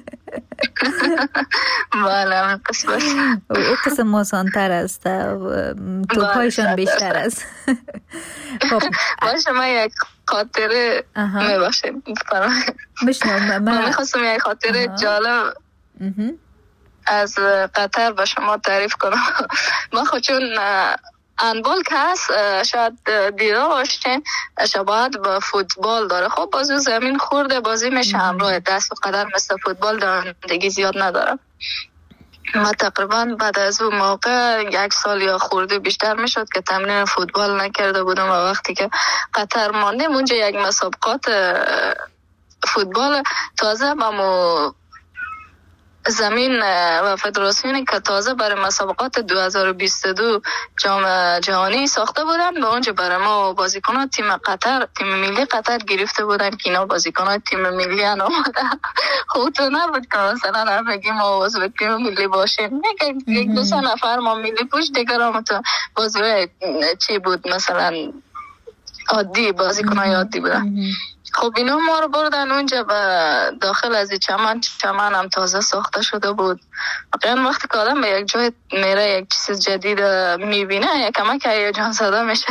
بله قسمت او قسم آسان‌تر است، توپایشان بیشتر است. باشه من یک خاطره میباشیم بشنو. من میخواستم یک خاطره جالب از قطر به شما تعریف کنم. ما خود چون هندبال که هست شاید دیده باشین شباهت به فوتبال داره. خب بازی زمین خورده بازی میشه همراه دست و قدم، مثل فوتبال دوندگی زیاد نداره. ما تقریبا بعد از اون موقع یک سال یا خورده بیشتر میشد که تمرین فوتبال نکرده بودم و وقتی که قطر ماندیم اونجا یک مسابقات فوتبال تازه با مو زمین و فدراسیونی که تازه برای مسابقات دو هزار و بیست و دو جام جهانی ساخته بودن به اونجا برای ما بازیکنان تیم قطر تیم ملی قطر گرفته بودن که اینا بازیکنان تیم ملی ان آمده. خود تو نبود که مثلا بگیم ما عضو تیم ملی باشیم، یک دو سه نفر ما ملی پوش دیگر هم تو بازی چی بود مثلا عادی بازیکنان عادی بودن. خب اینا ما رو بردن اونجا و داخل از چمن چمن هم تازه ساخته شده بود. واقعا وقتی که آدم به یک جای میره یک چیز جدید میبینه یک کمک هیجان زده میشه.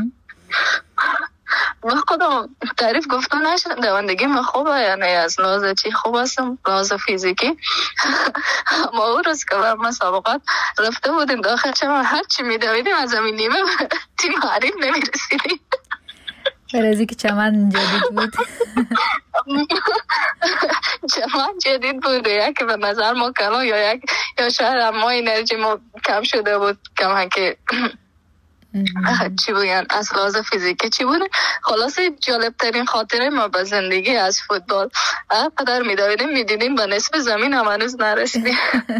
من خودم تعریف گفته نشد دوندگی من خوبه، یعنی از لحاظ چی خوب هستم، لحاظ فیزیکی. ما اون روز که به مسابقات رفته بودیم داخل چمن هر چی میدویدیم از همین نیمه تیم حریف نمیرسیدیم. برازی که چمن جدید بود. چمن جدید بود یک به نظر ما کلا یا یک یا شاید ما انرژی ما کم شده بود، کم که چی بگن از لحاظ فیزیکی چی بود. خلاصه جالب ترین خاطره ما به زندگی از فوتبال قدر میدویدیم میدیدیم به نصف زمین هم هنوز نرسیدیم.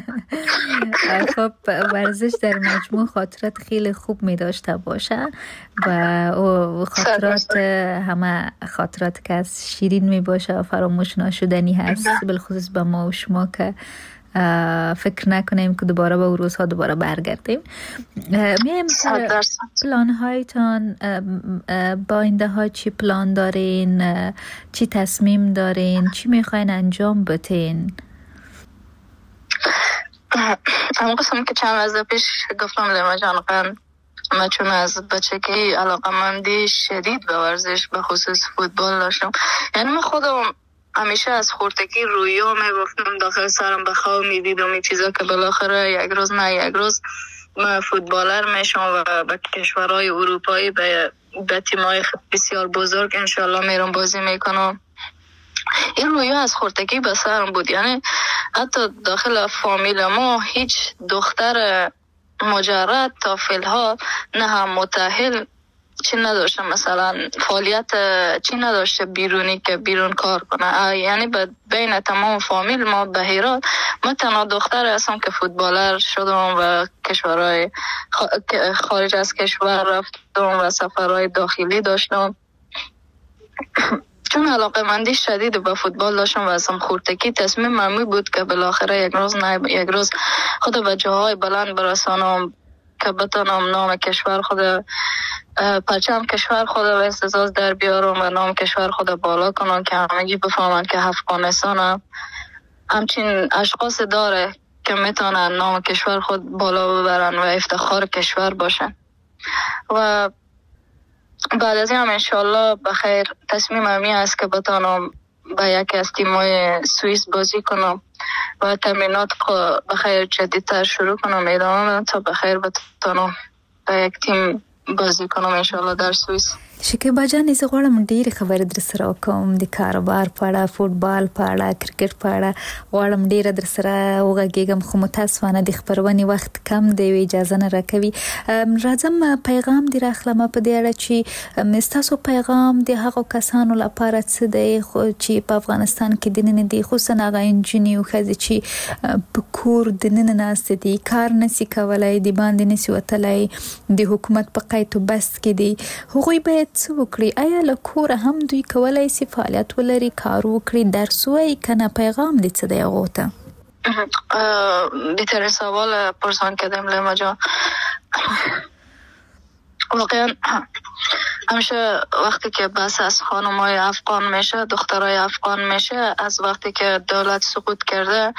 خب ورزش در مجموع خاطرات خیلی خوب میداشته باشه و او خاطرات همه خاطرات که از شیرین میباشه و فراموش نشدنی هست، بالخصوص به ما و شما که فکر نکنیم که دوباره به روزها دوباره برگردیم. میایم پلان هایتان با آینده ها چی پلان دارین، چی تصمیم دارین، چی میخواین انجام بتین؟ اما قسم که چند از پیش گفتم لیما جان قن من چون از بچگی علاقمندی شدید به ورزش به خصوص فوتبال داشتم. یعنی من خودم همیشه از خورتگی رویا میگفتم داخل سرم به خواب میدیدم این چیزا که بالاخره یک روز نه یک روز من فوتبالر میشم و به کشورهای اروپایی به, به تیمای بسیار بزرگ انشالله میرم بازی میکنم. این رویا از خورتگی به سرم بود. یعنی حتی داخل فامیل ما هیچ دختر مجرد تا فیلها نه هم متأهل چی نداشته، مثلا فعالیت چی نداشته بیرونی که بیرون کار کنه. یعنی بین تمام فامیل ما به هرات من تنها دختر هستم که فوتبالر شدم و کشورهای خارج از کشور رفتم و سفرهای داخلی داشتم. چون علاقه مندی شدید به فوتبال داشتم و ازم خورتگی تصمیم معمول بود که بالاخره یک روز نه یک روز خود به جاهای بلند برسانم که بتونم نام کشور خود پرچم کشور خود و اعتزاز در بیارم و نام کشور خود بالا کنم که همگی بفهمن که افغانستان همچین اشخاص داره که که میتونن نام کشور خود بالا ببرن و افتخار کشور باشن. و بعد از این هم انشالله بخیر تصمیم همی است که بتانم با یکی از تیمای سوئیس بازی کنم و تمرینات بخیر جدیدتر شروع کنم، ادامه بدم تا بخیر بتانم با یک تیم بازی کنم انشالله در سوئیس. شکیبا جان زه غواړم ډېرې خبرې در سره وکړم د کاروبار په اړه، فوټبال په اړه، کرکټ په اړه غواړم ډېره در سره وغږېږم، خو متاسفانه د خپرونې وخت کم دی او اجازه نه راکوي. راځم پیغام دې راخلم په دې اړه چې ستاسو پیغام د هغو کسانو لپاره څه دی چې په افغانستان کې دننه دي، خصوصا هغه انجنې او ښځې چې په کور دننه ناستې دي، کار نشي کولی، د باندې نشي وتلی، د حکومت په قید و بست کې دي، هغوی باید څه وکړي؟ آیا له کوره هم دوی کولی شي فعالیت ولري، کار وکړي، درس ووایي که نه؟ پیغام دې څه دی هغو ته؟ بهترین سوال پرسان کردم لیما جان. واقعا همیشه وقتی که بحث از خانم‌های افغان میشه، دخترای افغان میشه، از وقتی که دولت سقوط کرده،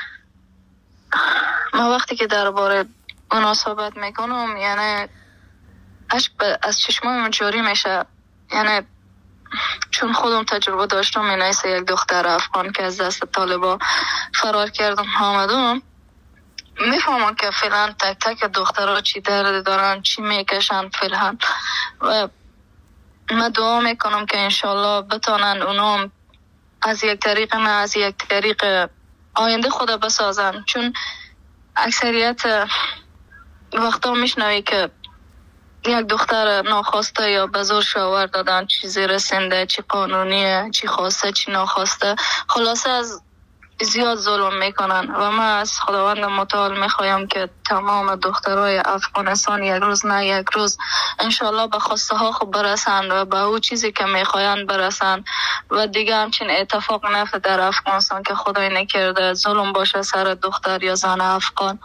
من وقتی که درباره اونا صحبت میکنم یعنی اشک از چشمام جاری میشه، یعنی چون خودم تجربه داشتم این ایسه یک دختر افغان که از دست طالبا فرار کردم آمدم، میفهمم که فعلا تک تک دخترها چی درد دارن، چی میکشن فعلا. و من دعا میکنم که انشالله بتانن اونم از یک طریق نه از یک طریق آینده خدا بسازن، چون اکثریت وقتا میشنوی که یک دختر ناخواسته یا به زور شاور دادن، چی زیر سنده، چی قانونیه، چی خواسته، چی ناخواسته، خلاصه از زیاد ظلم میکنن. و من از خداوند متعال میخوایم که تمام دخترای افغانستان یک روز نه یک روز انشالله به خواسته ها خوب برسند و به او چیزی که میخواین برسند. و دیگه همچین اتفاق نیفته در افغانستان که خدای نکرده ظلم باشه سر دختر یا زن افغان.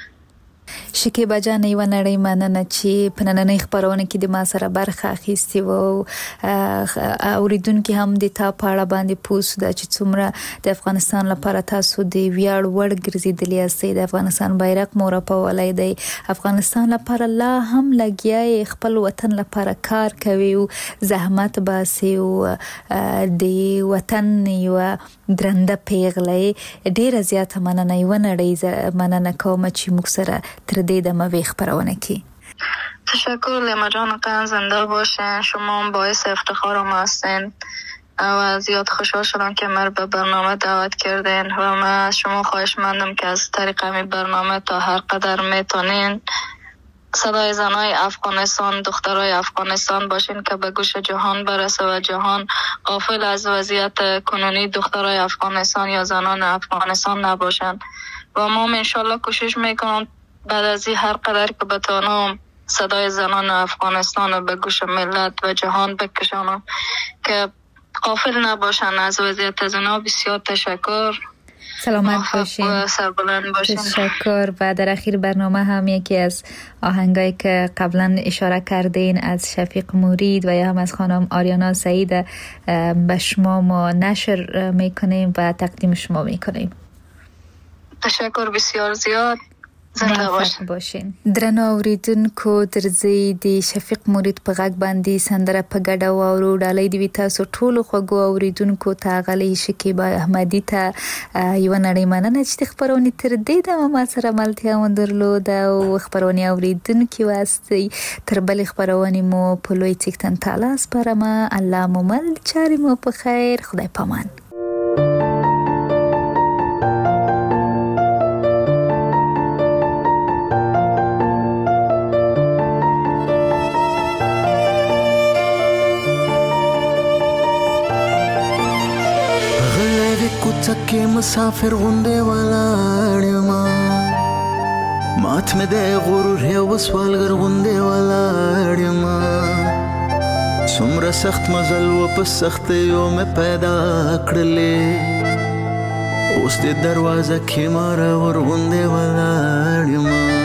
شکیبا جان یوه نړۍ مننه چې په نننۍ خپرونه کې د ما سره برخه اخیستې وه او اوریدونکي هم د تا په اړه باندې پوه سو ده چې څومره د افغانستان لپاره تاسو د ویاړ وړ ګرځېدلي یاستئ، د افغانستان بیرغ مو رپولی دی، افغانستان لپاره لا هم لګیا یې، خپل وطن لپاره کار کوي او زحمت باسي او د وطن یوه درنده پیغله. ډېره زیاته مننه، یوه نړۍ مننه کوم چې موږ سره تر دې دمه وی خپرونه کی. تشکر لیما جان، قن زنده باشین، شما باعث افتخارم هستین و زیاد خوشحال شدم که من به برنامه دعوت کردین و من از شما خواهش مندم که از طریق همین برنامه تا هر قدر میتونین صدای زنای افغانستان، دخترای افغانستان باشین که به گوش جهان برسه و جهان غافل از وضعیت کنونی دخترای افغانستان یا زنان افغانستان نباشن. و ما انشالله کوشش میکنم بعد از این هر قدر که بتانم صدای زنان افغانستان رو به گوش ملت و جهان بکشانم که غافل نباشن از وضعیت زنها. بسیار تشکر، سلامت باشین، سربلند باشین. تشکر. و در اخیر برنامه هم یکی از آهنگایی که قبلا اشاره کردین از شفیق مرید و یا هم از خانم آریانا سعید به شما ما نشر میکنیم و تقدیم شما میکنیم. تشکر بسیار زیاد، زنده باشین. باشین. درنو اوریدونکو، درځي د شفیق مرید په غږ باندې سندره په ګډه واورو. ډالۍ دی تاسو ټولو خوږو اوریدونکو ته، غلې شکیبا احمدی ته یو نړۍ مننه چې خبرونه تر دې د ما سره ملتیا وندرلو دا او خبرونه اوریدونکو واسطي تر بل خبرونه مو په لوی تکتن تعالی سپارم. الله مو مل چاري مو په خیر، خدای پامان. تکه مسافر غونډه ولاړم، مات مې د غرور یو سوالګر غونډه ولاړم، څومره سخت مزل و په سخت یو مې پیدا کړلې، اوس د دروازه کې مار ور غونډه ولاړم،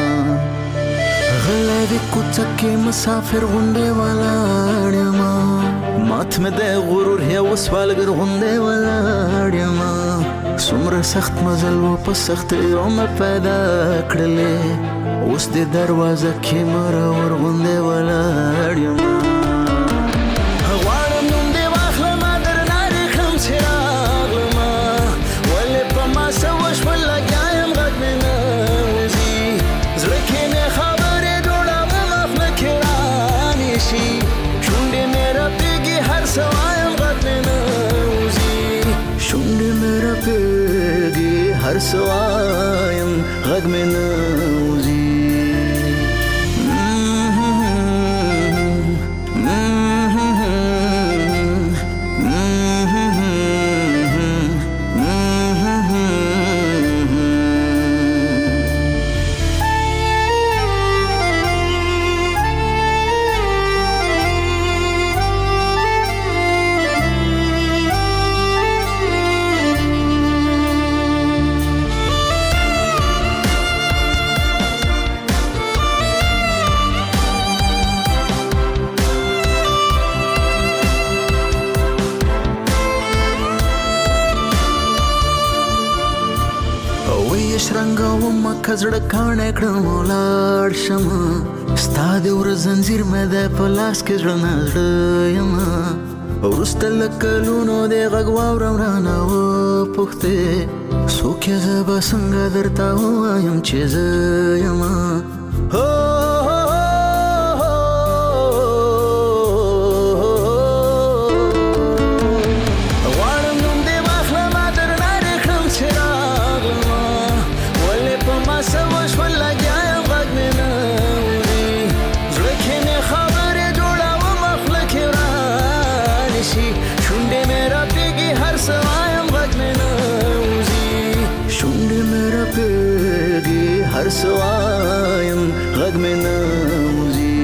غلې د کوڅه کې مسافر غونډه ولاړم، مات مې د غرور یو سوالګر غونډه ولاړم، سمره سخت مزل و په سخت یو مې پیدا کړلې اوس دې دروازه کې مره ورغونډې ولاړ یم غواړم نوم دې واخلم درنه رښم چې راغلم ولې په ما څه وشول لګیا یم غږ مې نه وځي زړه کې مې خبرې جوړوم خوله کې رانیسي شونډې مې رپېږي هر څه وایم غږ مې نه وځي شونډې مې رپېږي هر څه وایم غږ مې نه وځي کزړه کانه کړم ولاړ شم ستا د ور زنجیر مې د پلاس کې ځړ نظر یم ورسته لکلونو د غږ واورم رانه و پوښتې څوک یې زه به څنګه درته ووایم چې زه یم هر سوایم غږ مې نه وځي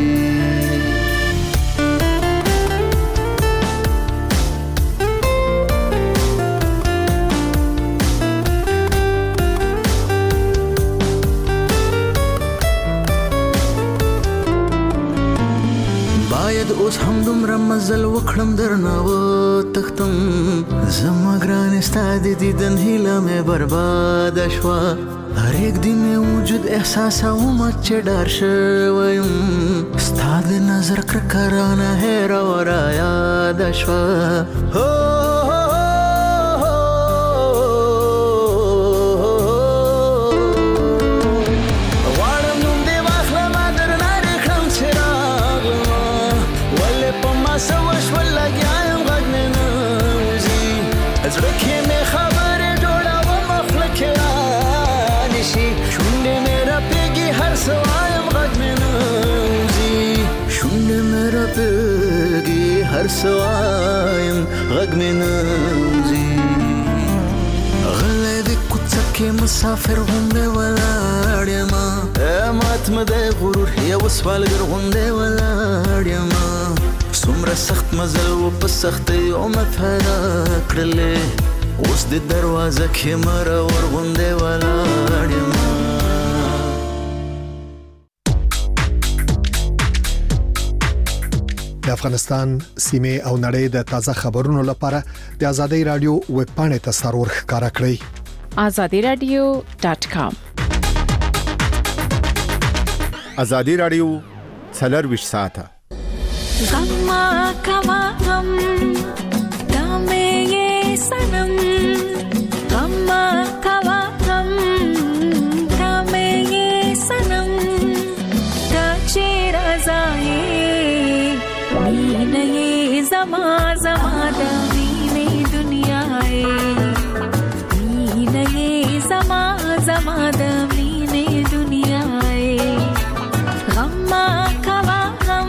باید اوس هم دومره مزل وکړم درنه وتښتم زما ګرانې ستا د دیدن هیله مې برباده شوه هر یک دی مې وجود احساسوم چې ډار شوی یم ستا د نظر کرکه رانه هېره و رایاده شوه غواړم نوم دې واخلم درنه رښم چې راغلم ولې په ما څه وشول لګیا یم غږ مې نه وځي زړه کې مې خبرې جوړوم خوله کې شونډې مې رپېږي هر څه وایم غږ مې نه وځي شونډې مې رپېږي هر څه وایم غږ مې نه وځي غلی د کوڅه کې مسافر غوندې ولاړ یم مات مې دی غرور یو سوالګر غوندې ولاړ یم څومره سخت مزل و په سختیو مې پیدا کړلې اوس د دروازه کې مره ورغوندې ولاړ یم د افغانستان سیمه او نړۍ د تازه خبرونو لپاره د ازادي رادیو ویب پاڼې ته سرور ښکارا کړئ azadi radio dot com ازادي رادیو څلور ویشت ساعته غما کما غم دامه یې سنم غما کما غم دامه یې سنم دا چې رضای مینه یې زما زما د مینې دنیا یې مینه یې زما زما د مینې دنیا یې غما کما غم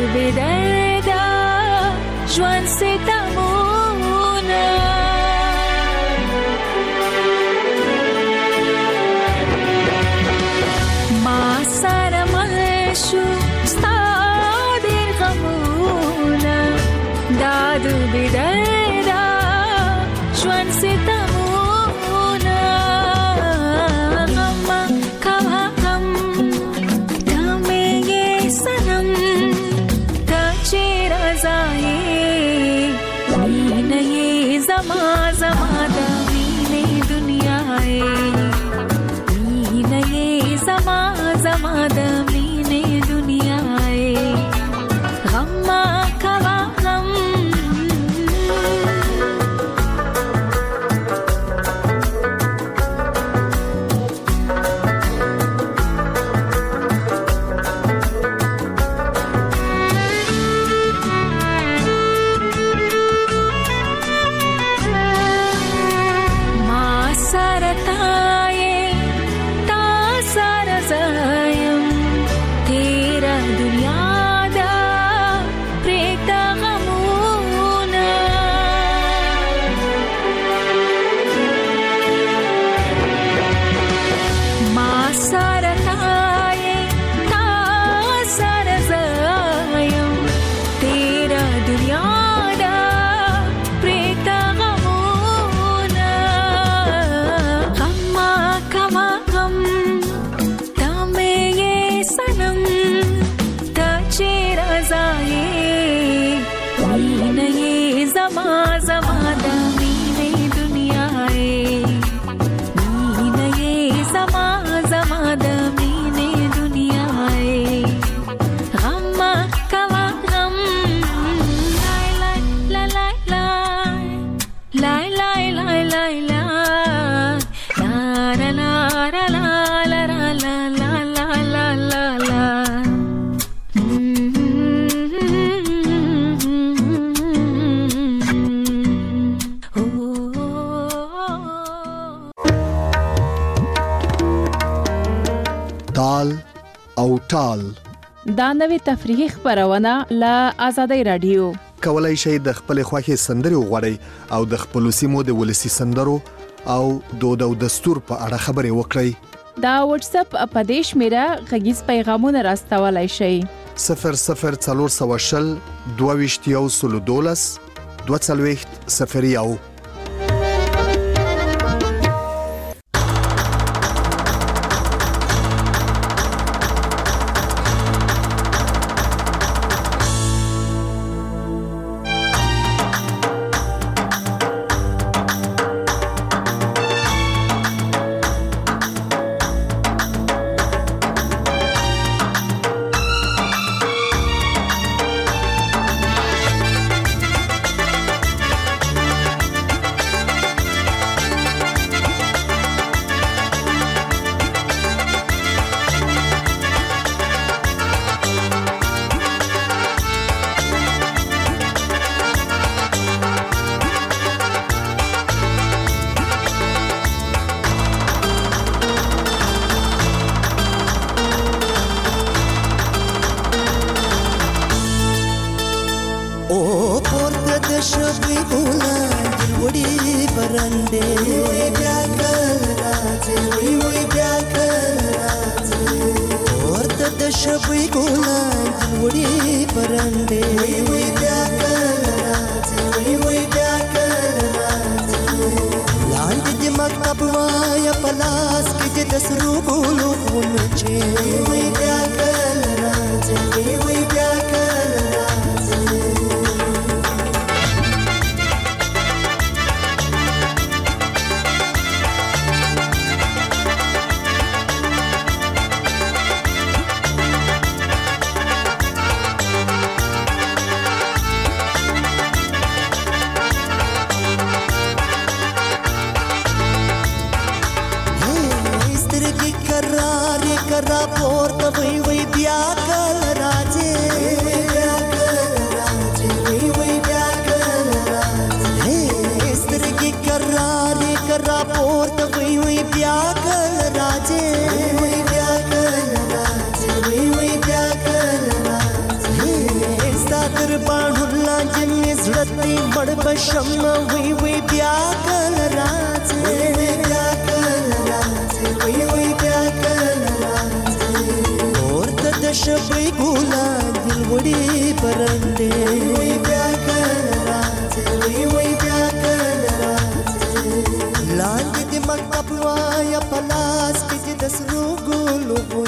بدردا ژوند ستمونه ما سره مل شو ستا ډېر غمونه دا د بدردا ژوند ستمونه غم کوا غم دا مې یې سنم دا چې رضایې مینه یې زما زما د مینې دنیا یې مینه یې زما زما د مینې دنیا یې غم کوا غم تال او ټال دا نوې تفریحي خبرونه له آزادۍ رادیو کولای شئ د خپل خوښي سندري وغوړئ او د خپل سیمو د ولسی سندرو او دود او دستور په اړه خبرې وکړئ. دا واتس اپ اپدیش میرا غږیز پیغامونه راستولای شئ صفر صفر څلور سوه شل دوه ویشت یو سلو دولس دوه څلوېښت صفر یو. کرار کرا پورته وی وی بیا کل راځي تر باڼو لاندې مې زړه دی مړ به شم وی وی بیا کله راځې وی بیا کله راځې وی وی بیا کله راځې اورته د شپې ګلان دل وړي پرندې وی بیا کله راځې وی وی بیا کله راځې لاندې د مکتب وایا په لاس کې د سرو ګلو